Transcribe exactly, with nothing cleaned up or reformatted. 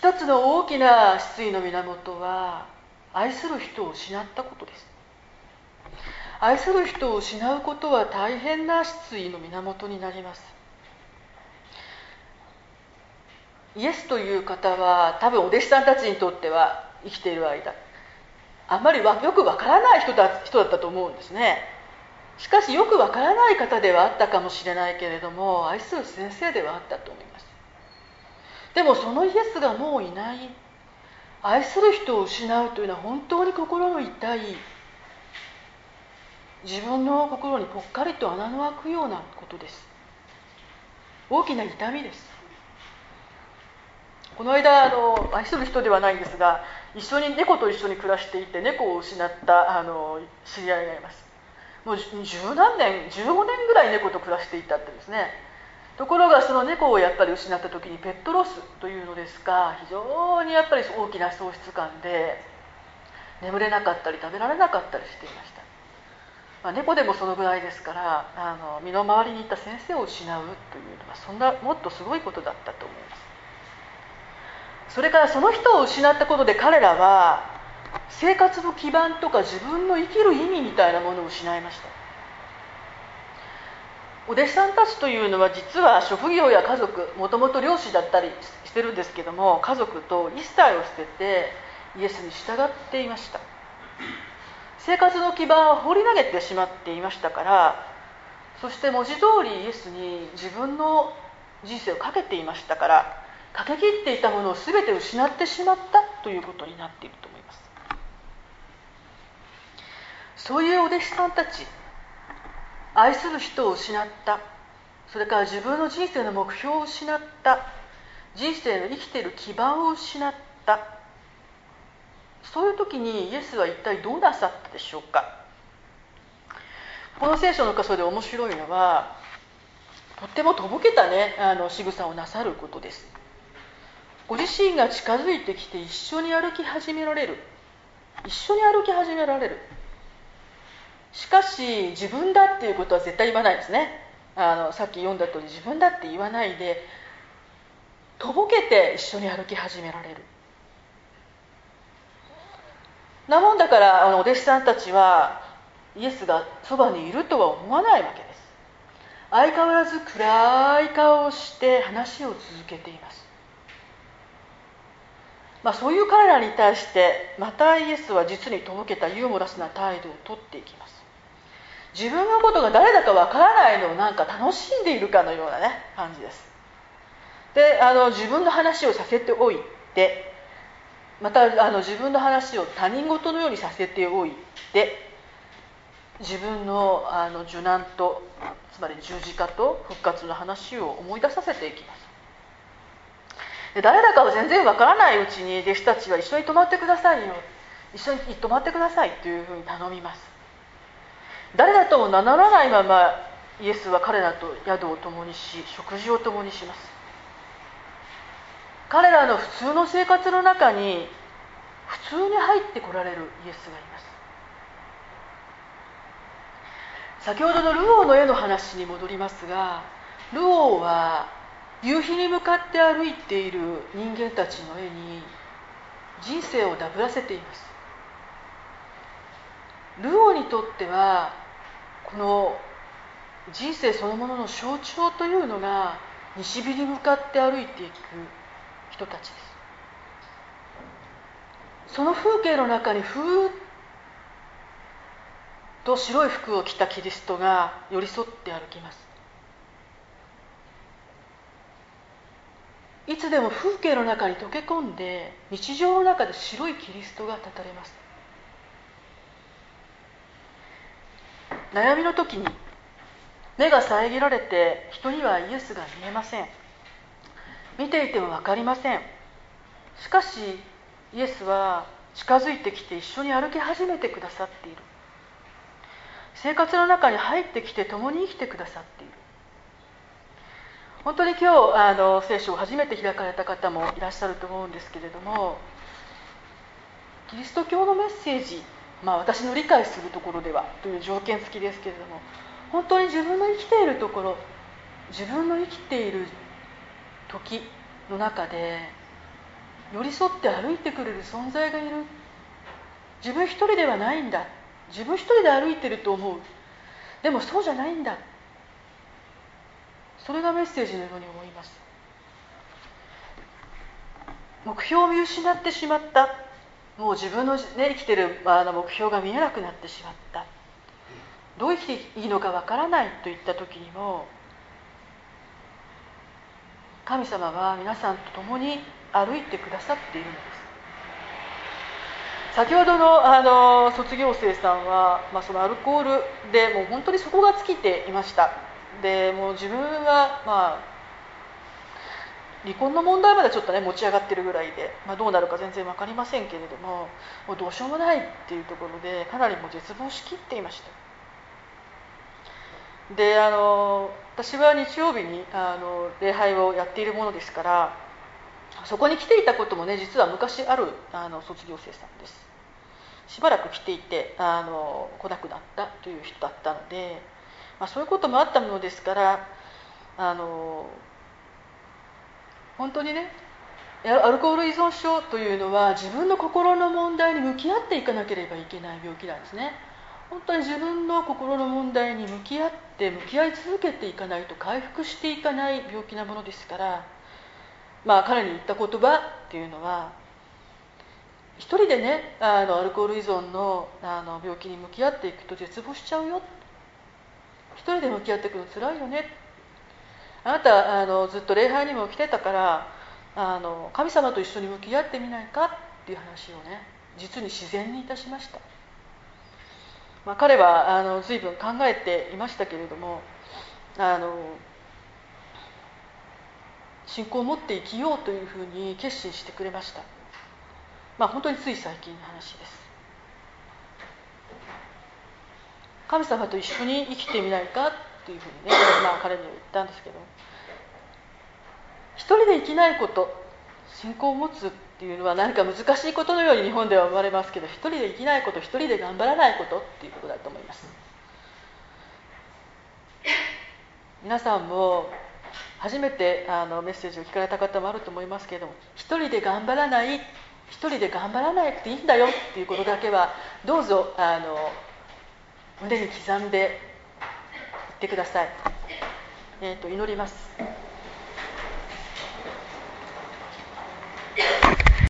一つの大きな失意の源は愛する人を失ったことです。愛する人を失うことは大変な失意の源になります。イエスという方は多分お弟子さんたちにとっては生きている間あまりよくわからない人だ、人だったと思うんですね。しかしよくわからない方ではあったかもしれないけれども、愛する先生ではあったと思います。でもそのイエスがもういない、愛する人を失うというのは本当に心の痛い、自分の心にぽっかりと穴の開くようなことです。大きな痛みです。この間あの愛する人ではないんですが、一緒に猫と一緒に暮らしていて猫を失ったあの知り合いがいます。もう十何年じゅうごねんぐらい猫と暮らしていたってですね。ところがその猫をやっぱり失った時にペットロスというのですか、非常にやっぱり大きな喪失感で眠れなかったり食べられなかったりしていました。まあ、猫でもそのぐらいですから、あの身の回りにいた先生を失うというのはそんなもっとすごいことだったと思います。それからその人を失ったことで彼らは生活の基盤とか自分の生きる意味みたいなものを失いました。お弟子さんたちというのは実は職業や家族、もともと漁師だったりしてるんですけども、家族と一切を捨ててイエスに従っていました。生活の基盤を放り投げてしまっていましたから、そして文字通りイエスに自分の人生をかけていましたから、かけきっていたものを全て失ってしまったということになっていると思います。そういうお弟子さんたち、愛する人を失った、それから自分の人生の目標を失った、人生の生きている基盤を失った、そういう時にイエスは一体どうなさったでしょうか。この聖書の箇所で面白いのは、とってもとぼけたね、あの仕草をなさることです。ご自身が近づいてきて一緒に歩き始められる。一緒に歩き始められる。しかし自分だっていうことは絶対言わないですね。あのさっき読んだ通り自分だって言わないで、とぼけて一緒に歩き始められる。なもんだからあのお弟子さんたちはイエスがそばにいるとは思わないわけです。相変わらず暗い顔をして話を続けています。まあ、そういう彼らに対してまたイエスは実にとぼけたユーモラスな態度をとっていきます。自分のことが誰だかわからないのをなんか楽しんでいるかのようなね感じです。で、あの自分の話をさせておいて、またあの自分の話を他人事のようにさせておいて、自分のあの受難と、つまり十字架と復活の話を思い出させていきます。で、誰だかは全然わからないうちに弟子たちは一緒に泊まってくださいよ、一緒に泊まってくださいというふうに頼みます。誰だとも名乗らないままイエスは彼らと宿を共にし、食事を共にします。彼らの普通の生活の中に普通に入ってこられるイエスがいます。先ほどのルオーの絵の話に戻りますが、ルオーは夕日に向かって歩いている人間たちの絵に人生をダブらせています。ルオーにとってはこの人生そのものの象徴というのが西日に向かって歩いていく人たちです。その風景の中にふーっと白い服を着たキリストが寄り添って歩きます。いつでも風景の中に溶け込んで日常の中で白いキリストが立たれます。悩みの時に目が遮られて人にはイエスが見えません。見ていても分かりません。しかしイエスは近づいてきて一緒に歩き始めてくださっている。生活の中に入ってきて共に生きてくださっている。本当に今日あの聖書を初めて開かれた方もいらっしゃると思うんですけれども、キリスト教のメッセージ、まあ私の理解するところではという条件付きですけれども、本当に自分の生きているところ、自分の生きている時の中で寄り添って歩いてくれる存在がいる。自分一人ではないんだ。自分一人で歩いてると思う。でもそうじゃないんだ。それがメッセージのように思います。目標を見失ってしまった。もう自分の、ね、生きてるあの目標が見えなくなってしまった。どう生きていいのかわからないといった時にも、神様は皆さんと共に歩いてくださっているのです。先ほど の, あの卒業生さんは、まあ、そのアルコールでもう本当に底が尽きていました。でもう自分は、まあ、離婚の問題までちょっとね持ち上がってるぐらいで、まあ、どうなるか全然分かりませんけれども、もうどうしようもないっていうところでかなりもう絶望しきっていました。であの私は日曜日にあの礼拝をやっているものですから、そこに来ていたこともね実は昔あるあの卒業生さんです。しばらく来ていてあの来なくなったという人だったので、まあ、そういうこともあったものですから、あの本当にねアルコール依存症というのは自分の心の問題に向き合っていかなければいけない病気なんですね。本当に自分の心の問題に向き合って向き合い続けていかないと回復していかない病気なものですから、まあ彼に言った言葉っていうのは、一人でねあのアルコール依存 の, あの病気に向き合っていくと絶望しちゃうよ。一人で向き合っていくのつらいよね。あなたあのずっと礼拝にも来てたからあの神様と一緒に向き合ってみないかっていう話をね実に自然にいたしました。まあ、彼はあの随分考えていましたけれども、あの信仰を持って生きようというふうに決心してくれました。まあ本当につい最近の話です。神様と一緒に生きてみないかっていうふうにね、まあ、彼には言ったんですけど、一人で生きないこと、信仰を持つっていうのは何か難しいことのように日本では思われますけど、一人で生きないこと、一人で頑張らないことっていうことだと思います。皆さんも初めてあのメッセージを聞かれた方もあると思いますけれども、一人で頑張らない一人で頑張らなくていいんだよっていうことだけはどうぞあの胸に刻んでいってください。えーと、祈ります。